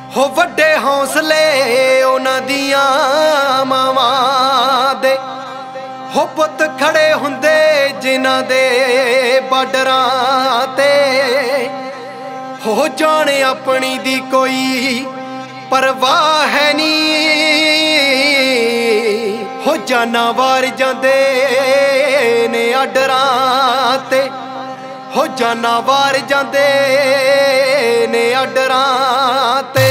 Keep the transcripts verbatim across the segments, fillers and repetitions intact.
हो वड्डे हौसले उन्हां दियां मावां दे, हो पुत खड़े हुंदे जिन्हां दे बार्डरां ते। हो जाने अपनी दी कोई परवाह है नी, हो जाना वार जांदे ने आडरां ते, हो जाना वार जांदे ने आडरां ते।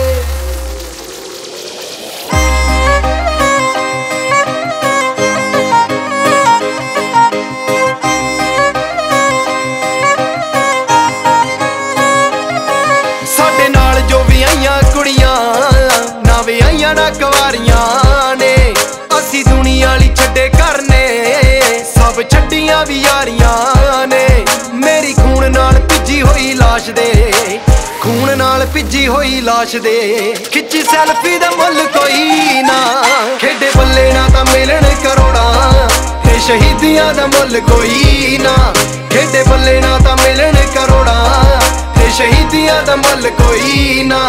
साडे नाल जो भी आईयां कुड़ियां ना भी आईयां ना कुवारियां ने, असी दुनिया वाली छड्डे करने सब छड्डियां भी यारियां ने। मेरी खून नाल भिजी होई लाश दे, खून नाल भिजी होई लाश दे, खिच्ची सैल्फी दा मुल कोई ना, खेडे बल्ले ना तां मिलन करोड़ां, ते शहीदियां दा मुल कोई ना, खेडे बल्ले ना तां मिलन करोड़ां, ते शहीदियां दा मुल कोई ना।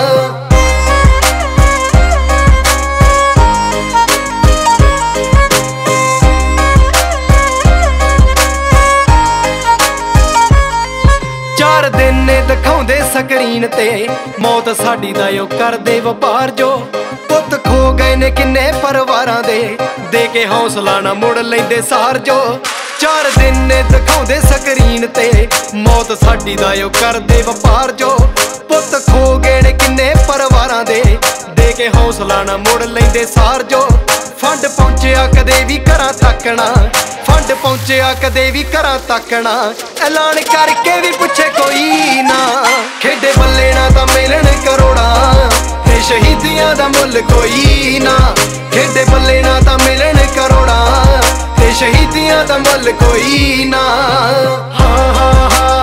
चार दिन ने दिखाउंदे स्क्रीन ते मौत साडी दा ओ करदे वपार जो, पुत खो गए ने किन्ने परिवारां दे, दे के हौसला ना मुड़ लैंदे सार जो। चार दिन ने दिखाउंदे स्क्रीन ते मौत साडी दा ओ करदे वपार जो, पुत खो गए ने किन्ने परिवारां दे, दे के हौसला ना मुड़ लैंदे सार जो। फंड पहुंचिया कदे भी घरां तकना, फंड पहुंचिया कदे भी घरां तकना, ऐलान करके भी पुछे कोई ना, खेडे बल्ले ना तां मिलन करोड़ां, ते शहीदियां दा मुल कोई ना, खेडे बल्ले ना तां मिलन करोड़ां, ते शहीदियां दा मुल कोई ना। हाँ हाँ हाँ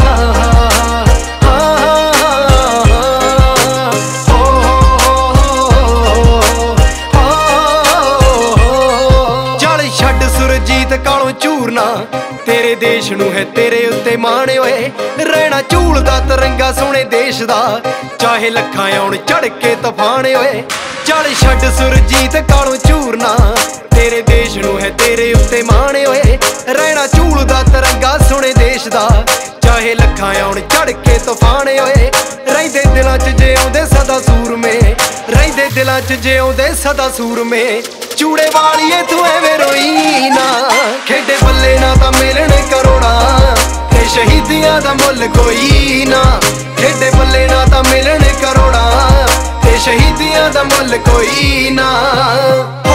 सुरजीत कालों चूरना, तेरे देश नू है तेरे उत्ते माण ओए, रहना झूलदा तिरंगा सोहणे देश दा, चाहे लखां आउण चढ़ के तूफान ओए। चल छड्ड सुरजीत कालों चूरना, तेरे देश नू है तेरे उत्ते माण ओए, रहना झूलदा तिरंगा सोहणे देश दा, चाहे लखां आउण चढ़ के तूफान ओए। रहिंदे दिलां च जे आउंदे सदा सूरमे, रहिंदे दिलां च जे आउंदे सदा सूरमे, चूड़े वालिए तू एवें रोई ना, खेडे बल्ले ना तां मिलन करोड़ां, ते शहीदियां दा मुल कोई ना, खेडे बल्ले ना तां मिलन करोड़ां, ते शहीदियां दा मुल कोई ना।